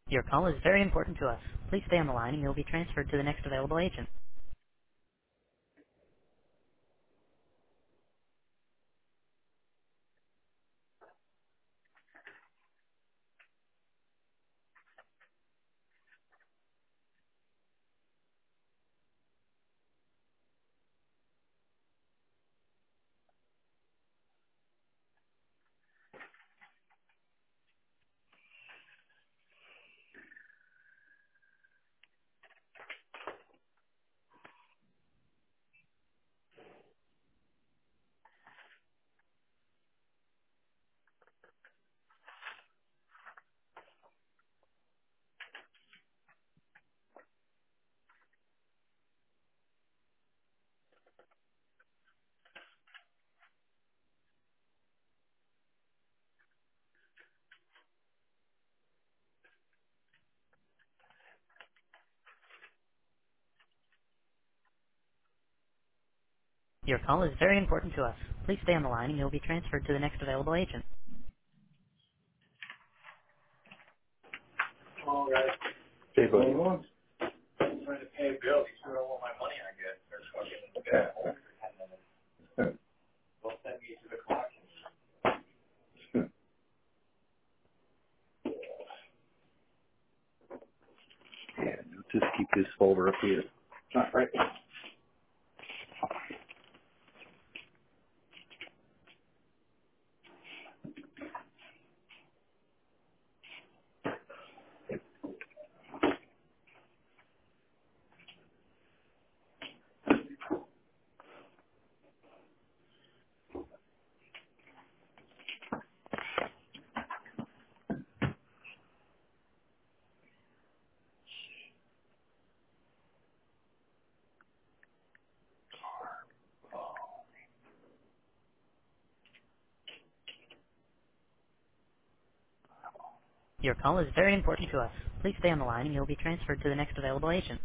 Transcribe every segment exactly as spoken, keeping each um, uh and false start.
Your call is very important to us. Please stay on the line and you'll be transferred to the next available agent. Your call is very important to us. Please stay on the line and you'll be transferred to the next available agent. All right. Hey, buddy. I'm trying to pay a bill. You sure all my money I get. They're fucking bad. They'll send me to the collection. Yeah, just keep this folder up here. Not right. Your call is very important to us. Please stay on the line and you'll be transferred to the next available agent.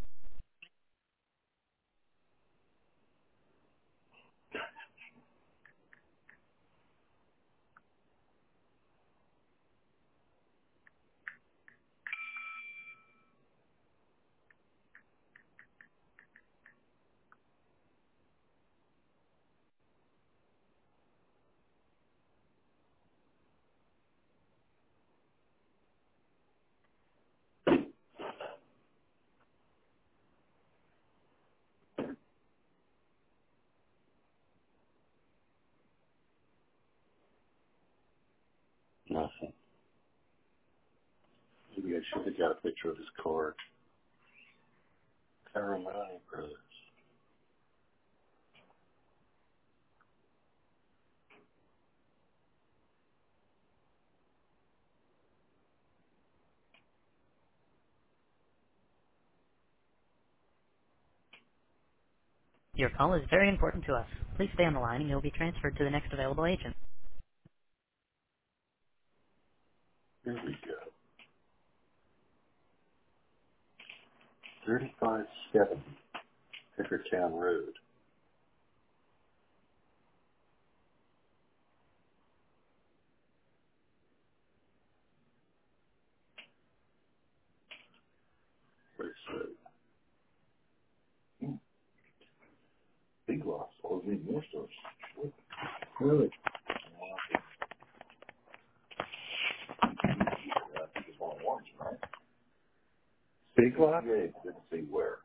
Nothing. Maybe I should have got a picture of his card. Caramani Brothers. Your call is very important to us. Please stay on the line and you'll be transferred to the next available agent. Here we go. thirty-five seventy Pickertown Road. Where's the hmm. Big Lots? Oh, there's even more stores. Really? Big Lots? Yeah, it didn't say where.